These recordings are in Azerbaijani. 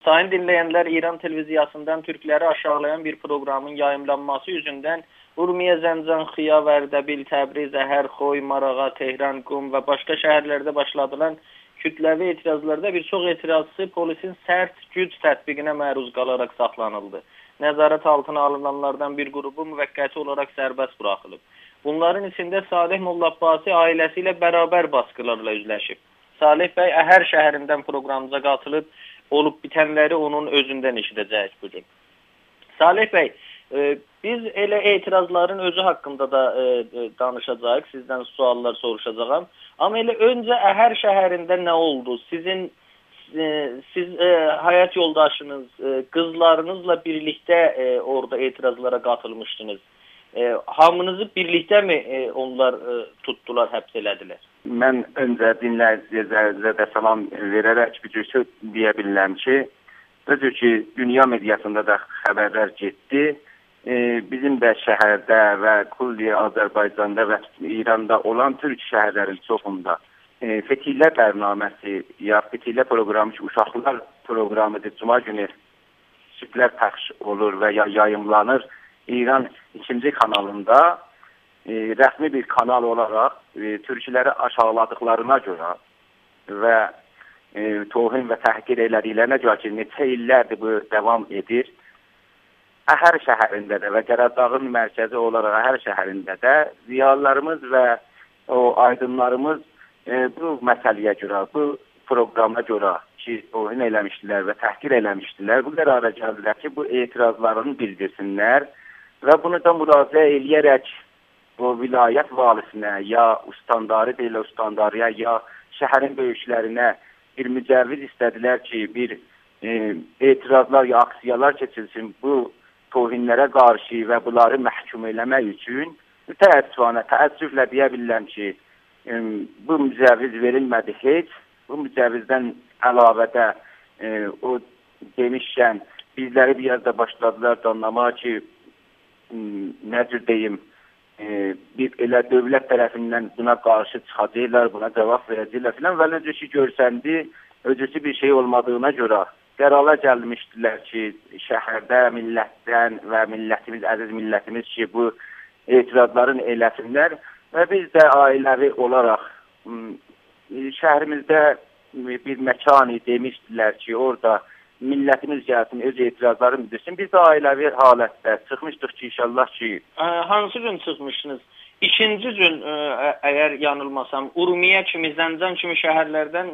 Sayın dinleyenler, İran televiziyasından Türkleri aşağılayan bir programın yayımlanması yüzünden Urmiye, Zəncan, Xiya, Vərdəbil, Təbriz, Əhərxoy, Marağa, Tehran, Qum və başqa şəhərlərdə başladılan kütləvi etirazlarda bir çox etirazçı polisin sərt güc tətbiqinə məruz qalaraq saxlanıldı. Nəzarət altına alınanlardan bir qrupu müvəqqəti olaraq sərbəst buraxılıb. Bunların içində Salih Mollabbasi ailəsi ilə bərabər baskılarla üzləşib. Salih bəy Əhər şəhərindən proqramımıza qatılıb, olub bitənləri onun özündən eşidəcəyik bugün. Salih bəy, biz elə etirazların özü haqqında da danışacağıq, sizdən suallar soruşacağım. Amma elə öncə Əhər şəhərində nə oldu? Siz həyat yoldaşınız, qızlarınızla birlikdə orada etirazlara qatılmışdınız. Hamınızı birlikdə mi onlar tutdular, həbs elədilər? Mən öncə dinləyicilərinizə də salam verərək bir söz deyə bilirəm ki, özü ki, dünya mediasında da xəbərlər getdi. Bizim də şəhərdə və Kulli Azərbaycanda və İranda olan türk şəhərlərin çoxunda Fetihlər bərnaməsi ya Fetihlər proqramı ki, uşaqlar proqramıdır. Cuma günü sübhlər pəxş olur və ya yayımlanır. İran 2-ci kanalında rəsmi bir kanal olaraq türkləri aşağıladıqlarına görə və tohin və təhqir elədiklərinə görə ki, neçə illərdir bu davam edir. Əhər şəhərində də və Qəradağın mərkəzi olaraq Əhər şəhərində də ziyalılarımız və o aydınlarımız bu məsələyə görə, bu proqrama görə ki, tohin eləmişdilər və təhqir eləmişdilər, bu qərara gəldilər ki, bu etirazlarını bildirsinlər və bunu da müraciə eləyərək o vilayət valisinə ya ustandarı deyilə ustandarıya ya şəhərin böyüklərinə bir mücəvviz istədilər ki, bir etirazlar ya aksiyalar keçilsin bu tohinlərə qarşı və bunları məhkum eləmək üçün təəssüflə deyə bilirəm ki, bu mücəvviz verilmədi heç. Bu mücəvvizdən əlavədə o demişkən bizləri bir yerdə başladılar danlamaq ki, nə cür deyim, bir elə dövlət tərəfindən buna qarşı çıxacaqlar, buna cavab verəcəklər filan və necə ki görsəndi, özüsü bir şey olmadığına görə qərara gəlmişdilər ki, şəhərdə millətdən və millətimiz, əziz millətimiz ki, bu etirazların eləsinlər və biz də ailəvi olaraq şəhərimizdə bir məkanı demişdilər ki, orada millətimiz gəlsin, öz etirazlarını bildirsin. Biz də ailəvi halətdə çıxmışdıq ki, inşallah ki... Hansı gün çıxmışsınız? İkinci gün, əgər yanılmasam, Urmiyə kimi, Zəncan kimi şəhərlərdən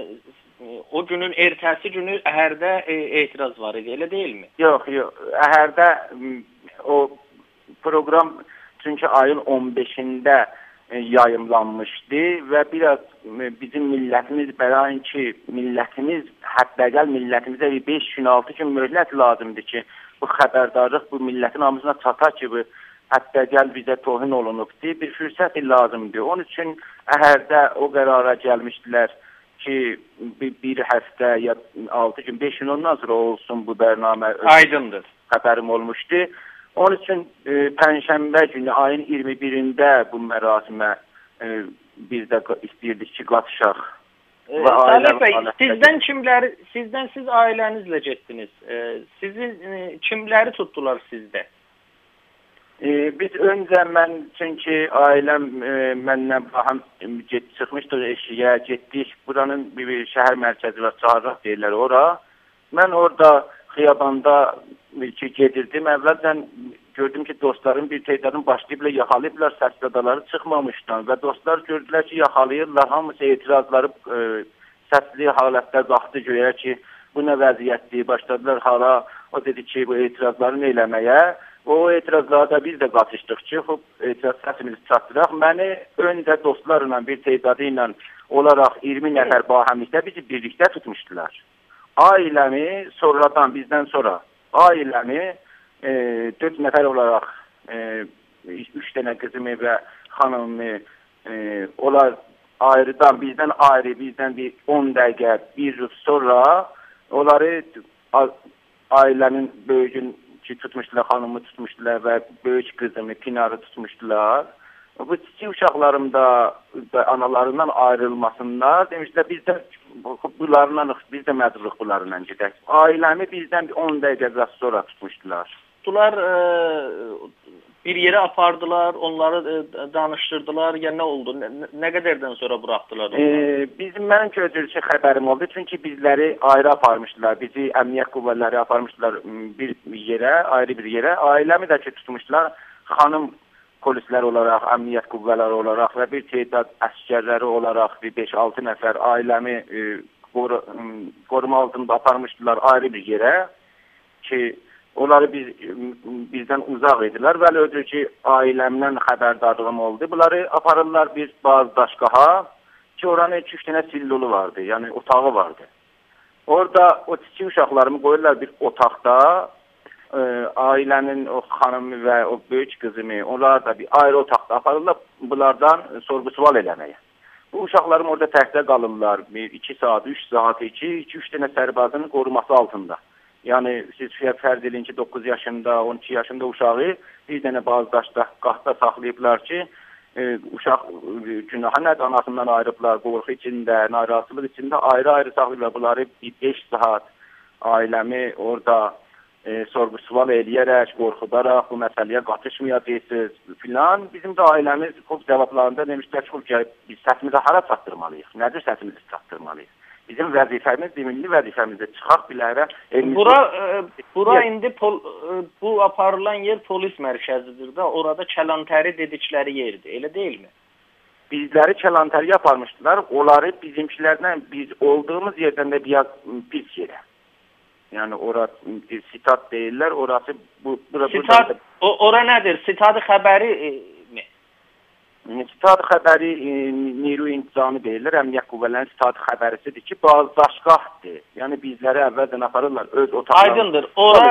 o günün ertəsi günü Əhərdə etiraz var idi, elə deyilmi? Yox, Əhərdə o proqram çünki ayın 15-də yayımlanmışdı və biraz bizim millətimiz bərain ki, millətimiz, hətta gəl millətimizə 5 gün, 6 gün möhlət lazımdır ki, bu xəbərdarlıq bu millətin hamısına çata ki, bu hətta gəl bizə tohin olunubdur, bir fürsət lazımdır. Onun üçün Əhərdə o qərara gəlmişdilər ki, bir həftə ya 6 gün, 5 gün ondan sonra olsun bu bərnamə. Aydındır. Xəbərim olmuşdu. Onun üçün Pənşənbə günü ayın 21-də bu mərasimə biz də istəyirdik ki, qatışaq. Salih bəy, siz ailənizlə getdiniz. Sizi kimləri tutdular sizdə? Biz öncə çünki ailəm məndən çıxmışdıq eşiyə, getdik. Buranın bir şəhər mərkəzi var, Çağıraq deyirlər ora. Mən orada xiyabanda ki gedirdim. Əvvəldən gördüm ki, dostların bir teyzənin başlayıblar, yaxalayıblar, səslədaları çıxmamışdan və dostlar gördülər ki, yaxalayırlar, hamısı etirazları səsli halətdə qalxdı göyə ki, bu nə vəziyyətdir, başladılar hala, o dedi ki, bu etirazları eləməyə, o etirazlara da biz də qatışdıq ki, etiraz səsimizi çatdıraq. Məni öncə dostlarla, bir teyzədi ilə olaraq 20 nəfər bahəmlikdə bizi birlikdə tutmuşdular. Ailəmi sonradan, bizdən sonra ailəmi 4 nəfər olaraq 3 dənə qızımı və xanımı onlar ayrıdan, bizdən bir 10 dəqiqə, bir rüz sonra onları ailənin böyücün ki tutmuşdular, xanımı tutmuşdular və böyük qızımı, Pinarı tutmuşdular. Bu kiçik uşaqlarım da analarından ayrılmasınlar demişlər. Biz də bunlarla biz də məcburiq bunlarla gedək. Ailəmi bizdən 10 dəqiqə sonra tutmuşdular. Bunlar bir yere apardılar, onları danıştırdılar ya ne oldu? Ne kadardan sonra bıraktılar onları? Mənim gözürçü xəbərim oldu. Çünki bizləri ayrı aparmışdılar. Bizi əmniyyət qüvvələri aparmışdılar bir yerə, ayrı bir yerə. Ailəmi də ki tutmuşdular. Xanım polislər olaraq, əmniyyət qüvvələri olaraq və bir tədad əskərləri olaraq bir 5-6 nəfər ailəmi qoruma altında aparmışdılar ayrı bir yerə ki, onları bizdən uzaq idilər. Vəli ödür ki, ailəmdən xəbərdarlığım oldu. Bunları aparırlar bir bazdaşqaha ki, oranın 2-3 dənə sillulu vardı, yəni otağı vardı. Orada o kiçik uşaqlarımı qoyurlar bir otaqda, ailənin o xanımı və o böyük qızımı, onlar da bir ayrı otaqda aparırlar bunlardan sorğu-sual eləməyə. Bu uşaqlarım orada təhdə qalırlar 2 saat, 3 saat, 2-3 dənə sərbazının qoruması altında. Yəni, siz fərz edin ki, 9 yaşında, 12 yaşında uşağı bir dənə bazdaşqahda saxlayıblar ki, uşaq günahı nədir, anasından ayrıblar, qorxu içində, narahatsızlıq içində ayrı-ayrı saxlayıblar. Bunları 5 saat ailəmi orada sorğu-sual eləyərək, qorxudaraq bu məsələyə qatışmayacaqsınız filan. Bizim də ailəmiz xub cavablarında demişlər ki, biz səsimizi hara çatdırmalıyıq, nədir səsimizi çatdırmalıyıq? Bizim vəzifəmiz, milli vəzifəmizdə çıxaq bilərə. Bura indi bu aparılan yer polis mərkəzidir də, orada Kəlantəri dedikləri yerdir, elə deyilmi? Bizləri Kəlantəriyə aparmışdılar, onları bizimkilərdən, biz olduğumuz yerdən də biraz pis yerə. Yəni, orası sitat deyirlər, orası... Sitat, ora nədir? Sitadı xəbəri mi? Sitat xəbəri Niru İntizamı deyirlər, əmniyyət qüvvələrinin sitat xəbərisidir ki, bazdaşqahdır. Yəni, bizləri əvvəldən aparırlar, öz otaqlarını... Aydındır.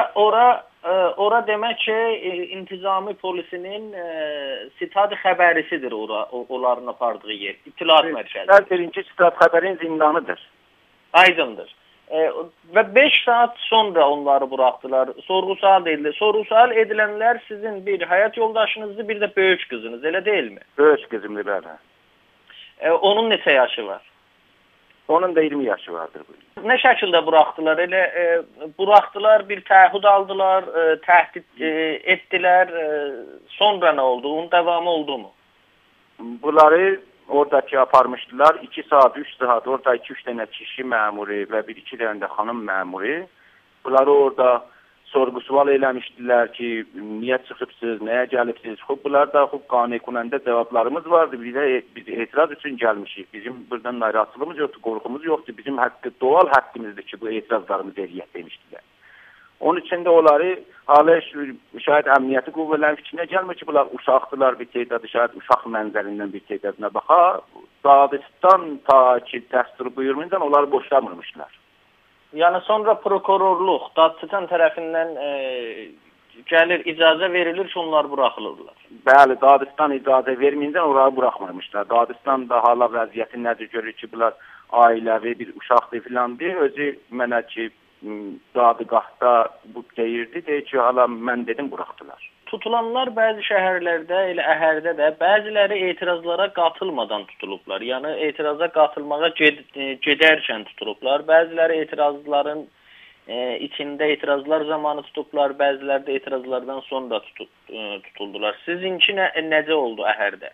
Ora demək ki, İntizami polisinin sitat xəbərisidir onların apardığı yer, itilat mərkəzi. Birinci sitat xəbərin zindanıdır. Aydındır. Və 5 saat sonra onları bıraktılar. Sorğu-sual edildi. Sorğu-sual edilənlər sizin bir həyat yoldaşınızdır, bir də böyük qızınız, elə deyilmi? Böyük qızımdır, bəli. Onun neçə yaşı var? Onun da 20 yaşı vardır. Nə şəkildə bıraktılar? Elə bıraktılar, bir təəhhüd aldılar, təhdid etdilər. Sonra nə oldu? Onun davamı oldu mu? Bunları oradakı aparmışdılar. 2 saat, 3 saat orada 2-3 dənə kişi məmuru və 1-2 dənə də xanım məmuru. Bunları orada sorğu-sual eləmişdilər ki, niyə çıxıbsınız, nəyə gəlibsiniz? Bunlar da qanun-qanunda cavablarımız vardı. Biz etiraz üçün gəlmişik. Bizim buradan narahatsızlığımız yoxdur, qorxumuz yoxdur. Bizim doğal haqqımızdır ki, bu etirazlarımız eləyək demişdilər. Onun üçün də onları halə şayət əmniyyəti qüvvələrin fikrinə gəlmir ki, bunlar uşaqdılar, bir teydadı, şayət uşaq mənzərindən bir teydadına baxa, Dağistan ta ki dəstur buyurmayınca onları boşlamırmışlar. Yəni sonra prokurorluq Dağistan tərəfindən gəlir, icazə verilir ki, onlar buraxılırlar. Bəli, Dağistan icazə verməyincə onları buraxmırmışlar. Dağistan da hala vəziyyəti nədir görür ki, bunlar ailəvi bir uşaqdır filan deyir. Özü mənə ki, dadgahda bu deyirdi, deyir ki, hala mən dedim, buraxdılar. Tutulanlar bəzi şəhərlərdə, elə Əhərdə də bəziləri etirazlara qatılmadan tutulublar. Yəni etiraza qatılmağa gedərkən tutulublar. Bəziləri etirazların içində etirazlar zamanı tutublar, bəziləri də etirazlardan sonra tutuldular. Sizinki necə oldu Əhərdə?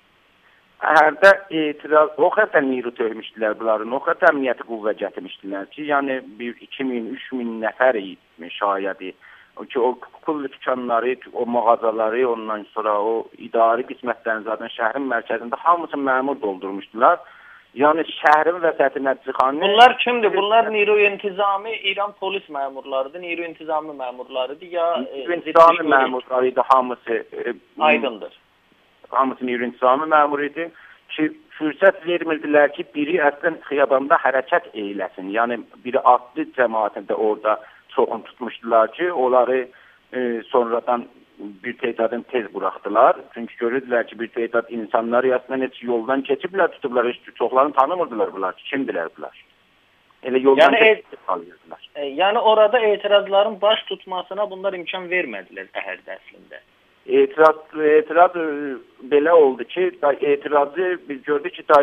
Əhərdə etiraz, o qədər Niru töhmüşdülər bunların, o qədər əmniyyəti qüvvə gətirmişdilər ki, yəni 2000-3000 nəfər şayədi. Ki, o pul dükanları, o mağazaları, ondan sonra o idari qismətlərin zaten şəhrin mərkəzində hamısı məmur doldurmuşdular. Yəni şəhrin vəsətinə çıxan... Bunlar kimdir? Bunlar Niru İntizami, İran polis məmurlarıdır, Niru İntizami məmurlarıdır ya... Niru İntizami məmurlarıydı hamısı. Aydındır. Hamısı Niru İntizami məmuru idi ki, fürsət vermirdilər ki, biri əslən xiyabanda hərəkət eyləsin. Yəni biri atlı cəmaatində orada çoxunu tutmuşdular ki, onları sonradan bir teydadın tez buraxdılar. Çünki görürdülər ki, bir teydad insanları aslında heç yoldan keçiblər, tutublar, heç çoxlarını tanımırdılar bunlar ki, kimdirlər bunlar. Elə yoldan keçib qalıyırdılar. Yəni orada etirazların baş tutmasına bunlar imkan vermədilər Əhərdə əslində. Etiraz belə oldu ki, etirazı biz gördük ki,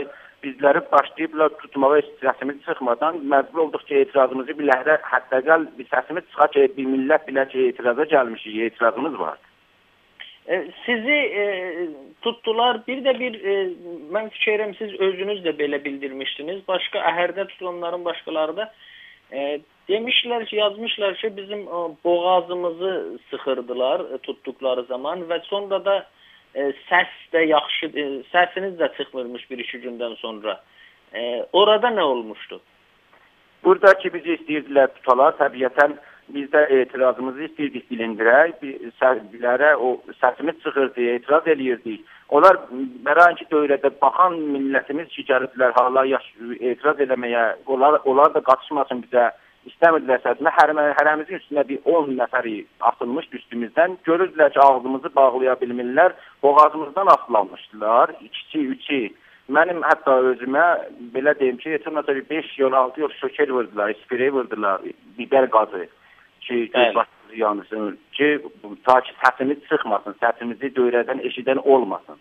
bizləri başlayıblar tutmağa səsimiz çıxmadan məcbur olduq ki, etirazımızı biləhdə hətta bir səsimiz çıxa ki, bir millət bilə ki, etiraza gəlmişik, etirazımız var. Sizi tutdular, bir də mən fikirəm siz özünüz də belə bildirmişdiniz. Başqa əhərdə tutulanların başqaları da demişlər ki, yazmışlar ki, bizim boğazımızı sıxırdılar tutduqları zaman və sonra da səs də yaxşı, səsiniz də çıxmırmış 1-2 gündən sonra. Orada nə olmuşdu? Buradakı bizi istəyirdilər tutalar, təbiətən biz də etirazımızı istəyirdik bilindirək, bizlərə o səsimiz çıxırdı, etiraz eləyirdik. Onlar məranki dövrədə baxan millətimiz ki, gəliblər hala etiraz eləməyə, onlar da qatışmasın bizə, istəmirdilər səsində. Hərəmizin üstünə bir 10 nəfəri atılmış üstümüzdən. Görürdülər ki, ağzımızı bağlaya bilmirlər, boğazımızdan asılanmışdılar, 2-3-ü. Mənim hətta özümə belə deyim ki, 5 yol, 6 yol şöker vurdular, sprey vurdular, biber qazı ki, göz başımızı yanırsın ki, ta ki səsimiz çıxmasın, səsimizi dövrədən eşidən olmasın.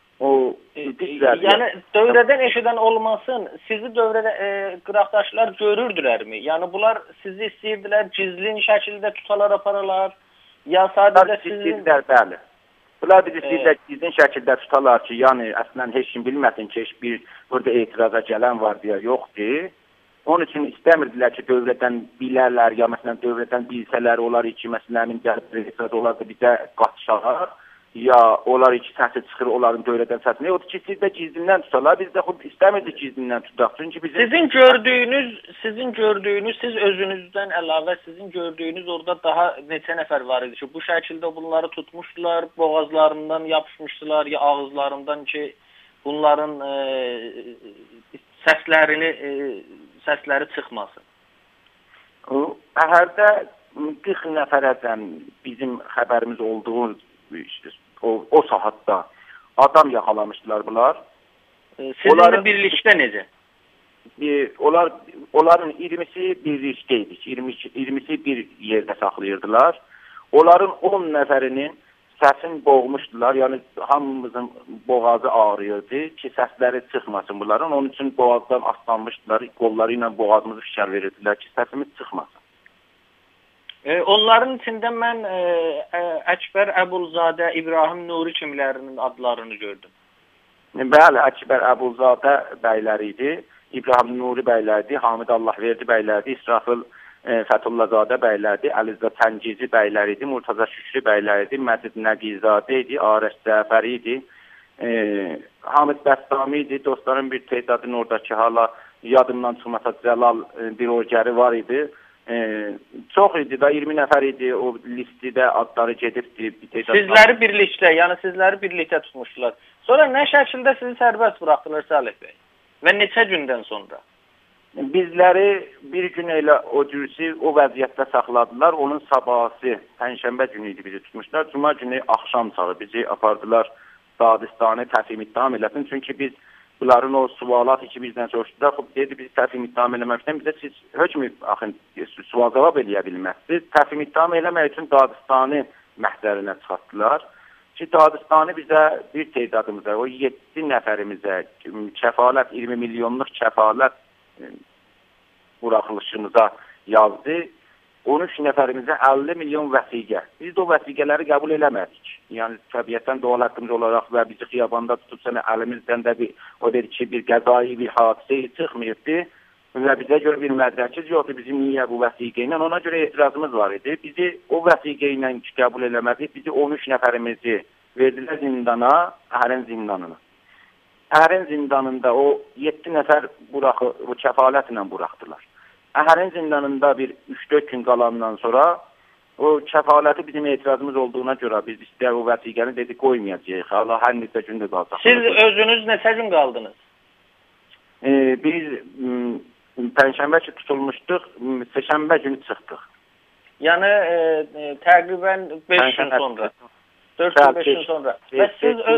Yəni dövrədən eşidən olmasın, sizi dövrədə qıraqdaşlar görürdülərmi? Yəni bunlar sizi istəyirdilər, gizlin şəkildə tutalar aparalar, ya sadəcə sizin... Bəli. Bunlar bizi istəyirlər gizlin şəkildə tutalar ki, yəni əslən heç kim bilməsin ki, heç bir burada etiraza gələn var deyə yoxdur. Onun üçün istəmirdilər ki, dövrədən bilərlər, ya məsələn dövrədən bilsələr, onlar iki məsələnin gəlib etiraz olar da bizə qatışalar. Ya onlar iki səsi çıxır, onların dövrədən səsini. Odur ki, siz də gizlindən tutarlar, biz də istəmirdik gizlindən tutaq. Çünki bizim... Sizin gördüyünüz, siz özünüzdən əlavə sizin gördüyünüz orada daha neçə nəfər var idi ki, bu şəkildə bunları tutmuşdular, boğazlarından yapışmışdılar, ya ağızlarından ki, bunların səsləri çıxmasın. Əhərdə 40 nəfərədən bizim xəbərimiz olduğu o saatda adam yaxalamışdılar bunlar. Sizinlə birlikdə necə? Onların 20'si birlikdə idi. 20'si bir yerdə saxlayırdılar. Onların 10 nəfərinin səsini boğmuşdular. Yəni hamımızın boğazı ağrıyırdı ki, səsləri çıxmasın bunların. Onun üçün boğazdan aslanmışdılar. Qolları ilə boğazımızı fişər verirdilər ki, səsimiz çıxmasın. Onların içində mən Əkbər Əbulzadə, İbrahim Nuri kimlərinin adlarını gördüm. Bəli, Əkbər Əbulzadə bəyləri idi, İbrahim Nuri bəyləri idi, Hamid Allahverdi bəyləri idi, İsrafil Fəthullazadə bəyləri idi, Əlizdə Təngizi bəyləri idi, Murtaza Şükrü bəyləri idi, Məcid Nəqizadə idi, Arəş Cəfəri idi, Hamid Bəstami idi, dostların bir teyzadının oradakı hala yadımdan çıxmasa Cəlal bir orgəri var idi. Çox idi da, 20 nəfər idi, o listidə adları gedibdi. Sizləri birlikdə, yəni sizləri birlikdə tutmuşdular. Sonra nə şəkildə sizi sərbəst buraxdılar Salih bəy? Və neçə gündən sonra? Bizləri bir gün elə o cürsi o vəziyyətdə saxladılar. Onun sabahı, Pənşənbə günü idi bizi tutmuşlar. Cuma günü axşam sağı bizi apardılar Dadistanı təfim ittiham eləsin. Çünki biz bunların o sualat ki bizdən soruşdular. Dedi, biz təfim ittiham eləməkdən bizə siz hökmü sual cavab eləyə bilməzsiniz. Təfim ittiham eləmək üçün Dadistanı məhzərinə çıxartdılar. Ki, Dadistanı bizə bir teyzadımıza, o 7 nəfərimizə kəfalət, 20 milyonluq kəfalət buraxılışımıza yazdı. 13 nəfərimizə 50 milyon vəsiqə. Biz də o vəsiqələri qəbul eləmədik. Yəni, təbiətən doğal haqqımız olaraq və bizi xiyabanda tutub sənə əlimizdən də o dedi ki, bir qəzai bir hadisə çıxmıyordı və bizə görə bir mədrəkiz yoxdur, bizim niyə bu vəsiqə ilə, ona görə etirazımız var idi. Bizi o vəsiqə ilə qəbul eləmədik, bizi 13 nəfərimizi verdilər zindana, Əhərin zindanına. Əhərin zindanında o 7 nəfər bu kəfalətlə buraxdılar. Əhərin zindanında bir 3-4 gün qalandan sonra o kəfaləti bizim etirazımız olduğuna görə biz istəyək o vəsiqəni dedik qoymayacaq. Allah hər neçə gündə qalacaq. Siz özünüz neçə gün qaldınız? Biz Pənşənbə ki tutulmuşduq, Seşənbə günü çıxdıq. Yəni təqribən 5 gün sonra. 4-5 gün sonra. Və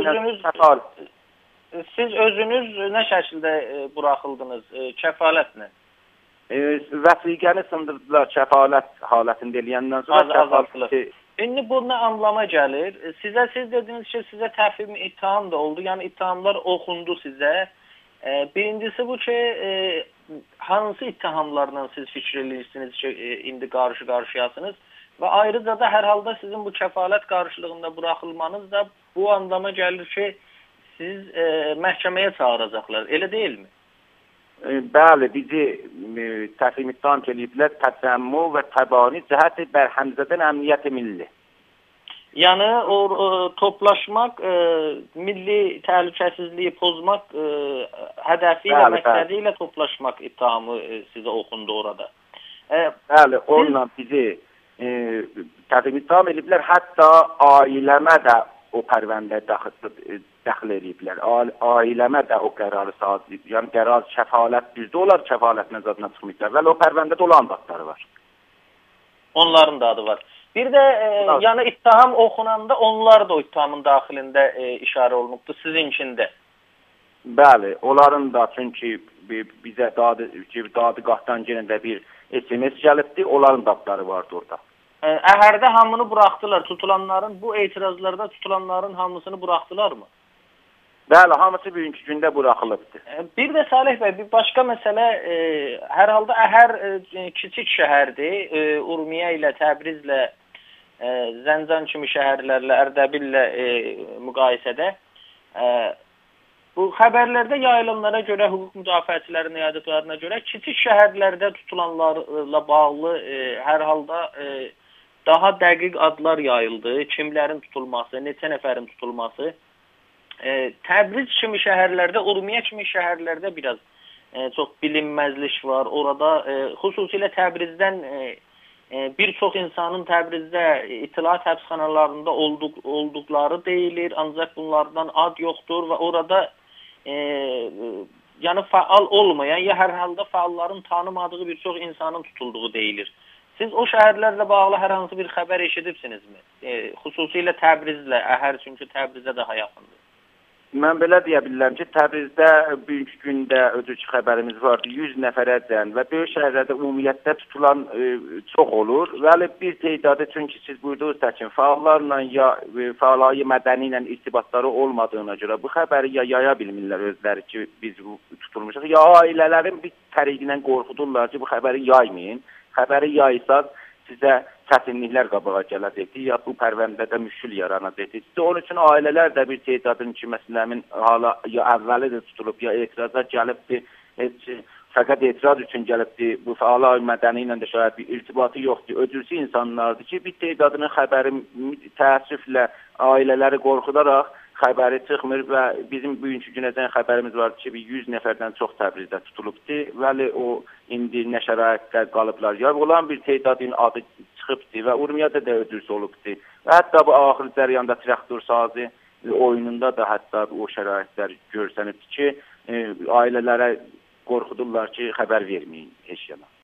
siz özünüz nə şəkildə buraxıldınız kəfalətlə? Vəsiqəni sındırdılar kəfalət halətində eləyəndən sonra azaltılır. İndi bu nə anlama gəlir? Siz dediniz ki, sizə təfim ittiham da oldu. Yəni ittihamlar oxundu sizə. Birincisi bu ki, hansı ittihamlarla siz fikir edirsiniz ki, indi qarşı-qarşıyasınız və ayrıca da hər halda sizin bu kəfalət qarşılığında buraxılmanız da bu anlama gəlir ki, siz məhkəməyə çağıracaqlar, elə deyilmi? Bəli, bizi təslim ittiham ediblər, təsəmmü və təbani cəhət bərhəmzədən əmniyyət milli. Yəni toplaşmaq, milli təhlükəsizliyi pozmaq hədəfi ilə, məqsədi ilə toplaşmaq ittihamı sizə oxundu orada. Bəli, onunla bizi təslim ittiham ediblər, hətta ailəmə də o pərvəndə daxil ediblər. Ailəmə də o qərarı sahib, yəni qərar kəfalət düzdür, onlar kəfalət nəzarətinə çıxmışlar. Vəli o pərvəndədə olan adları var. Onların da adı var. Bir də yəni ittiham oxunanda onlar da o ittihamın daxilində işarə olunubdur sizinkində. Bəli, onların da çünki bizə dadı qatdan yenə bir SMS gəlibdi, onların da adları vardı orada. Əhərdə hamını buraxdılar, tutulanların, bu etirazlarda tutulanların hamısını buraxdılar mı? Bəli, hamısı bugünkü gündə buraxılıbdır. Bir də Salih bəy, bir başqa məsələ, hər halda Əhər kiçik şəhərdir, Urmiyə ilə, Təbrizlə, Zəncan kimi şəhərlərlə, Ərdəbillə müqayisədə. Bu xəbərlərdə yayılanlara görə, hüquq müdafiəçilərinin iadətlərine görə kiçik şəhərlərdə tutulanlarla bağlı hər halda daha dəqiq adlar yayıldı. Kimlərin tutulması, neçə nəfərin tutulması. Təbriz kimi şəhərlərdə, Urmiyə kimi şəhərlərdə biraz çox bilinməzlik var. Orada xüsusilə Təbrizdən bir çox insanın Təbrizdə itilat həbsxanalarında olduqları deyilir, ancaq bunlardan ad yoxdur və orada yəni faal olmayan ya hər halda faalların tanımadığı bir çox insanın tutulduğu deyilir. Siz o şəhərlərlə bağlı hər hansı bir xəbər eşidibsinizmi? Xüsusilə Təbrizlə, Əhər çünki Təbrizə daha yaxındır. Mən belə deyə bilirəm ki, Təbrizdə bugünkü gündə ödücü xəbərimiz vardı 100 nəfərədən və böyük şəhərlərdə ümumiyyətlə tutulan çox olur. Vəli bir teydadı çünki siz buyurduğunuz təkin faallarla ya fəaliyyə mədəni ilə irtibatları olmadığına görə bu xəbəri ya yaya bilmirlər özləri ki, biz tutulmuşuq, ya ailələrin bir təriqindən qorxudurlar ki, bu xəbəri yaymayın. Xəbəri yaysaz sizə çətinliklər qabağa gələcəkdir, ya bu pərvəndədə müşkül yaranacaqdır. Onun üçün ailələr də bir teyadın ki, məsələmin hala ya əvvəli də tutulub, ya etirazlar gəlibdir, fəqət etiraz üçün gəlibdir, bu fəaliyyət mədəni ilə də şayət bir irtibatı yoxdur, ödülsü insanlardır ki, bir teyadının xəbəri təəssüflə ailələri qorxudaraq xəbəri çıxmır və bizim bugünkü günədən xəbərimiz var ki, 100 nəfərdən çox Təbrizdə tutulubdur. Vəli o indi nə şəraitdə qalıblar. Ya olan bir teyadın adı çıxıbdır və Urmiyədə də ödülsü olubdur. Və hətta bu axır cərəyanda traktor sazı oyununda da hətta o şəraitlər görsənibdir ki, ailələrə qorxudurlar ki, xəbər verməyin heç yana.